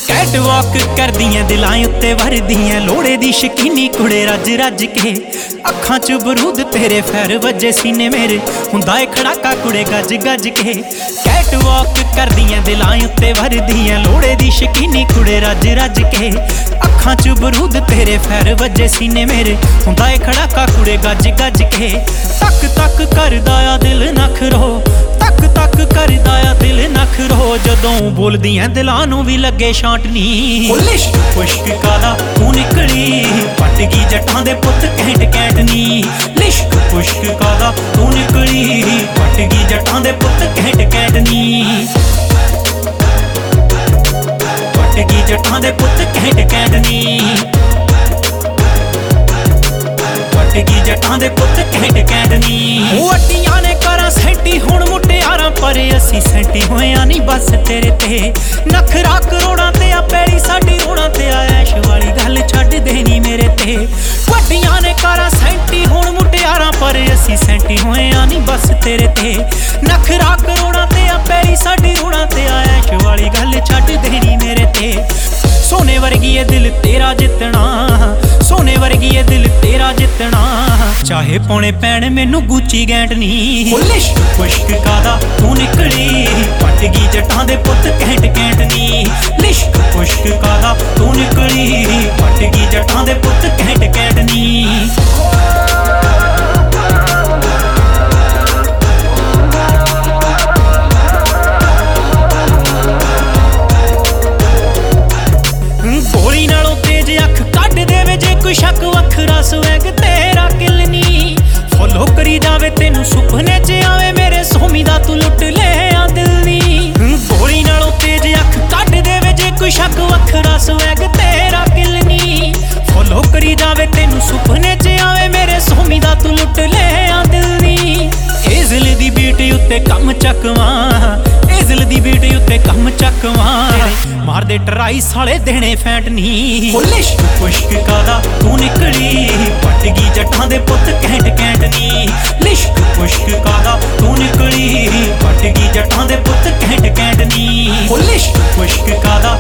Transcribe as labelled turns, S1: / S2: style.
S1: catwalk करदियां दिलां उत्ते भरदियां लोड़े दी शकीनी कुड़े रज रज के अखां च बरूद तेरे फैर वजे सीने मेरे हुंदा ए खड़ाका कुड़े गज गज के कैटवॉक करदियां दिलां उत्ते भरदियां लोड़े दी शकीनी कुड़े रज रज के अखां च बरूद तेरे फैर वजे सीने मेरे हुंदा ए खड़ाका कुड़े गज गज के तक तक करदा आ दिल नखरो तक तक करदा आ दिल नखरो जदों बोलदियां दिलां नूं भी लगे छांटनी खुश्क कादा तू निकली पट गई जट्टां दे पुत कैंट कैंटनी लिश्क खुश्क कादा तू निकली पट गई जट्टां दे पुत कैंट कैंटनी पट गई जट्टां दे पुत कैंट कैंटनी पट गई जट्टां दे पुत कैंट कैंटनी वड्डियां ने करा सैंटी हुण मुटियारां पर असी सैंटी होया नहीं बस तेरे ते नखरा करोड़ां ते आ पैड़ी साडी रोड़ां ते आ ऐश वाली गल छड्ड देनी मेरे ते वड्डियां ने करा सैंटी हुण मुटियारां पर असी सैंटी होया नहीं बस तेरे ते नखरा करोड़ां ते आ पैड़ी साडी रोड़ां ते आ ऐश वाली गल छड्ड देनी मेरे ते सोने वर्गी है दिल तेरा जितना सोने वर्गी है दिल तेरा जितना चाहे पौने पैण मैनू गुची गैंटनी खुश्क कादा तू निकली पट गई जट्टां दे पुत कैंट कैंटनी लिश्क खुश्क कादा तू निकली पट गई जट्टां दे पुत कैंट कैंटनी गोली नालों तेज अख कढ देवे जे कोई शक वखरा स्वैग तेरा किलनी फॉलो करी जावे तेनू सुपने च आवे मेरे सोमी दा तू लुट ले आ दिल नी गोली नालों तेज अख कढ देवे जे कोई शक वखरा स्वैग तेरा किलनी फॉलो करी जावे तेनू सुपने च आवे मेरे सोमी दा तू लुट ले आ दिल नी एज़ल दी बीट उत्ते कम चकवा एज़ल दी बीट उत्ते कम चकवा मार दे टराई साले देने फैंटनी खुश्क कादा तू निकली पट गई जट्टां दे पुत कैंट कैंटनी लिश्क खुश्क कादा तू निकली पट गई जट्टां दे पुत कैंट कैंटनी खुश्क कादा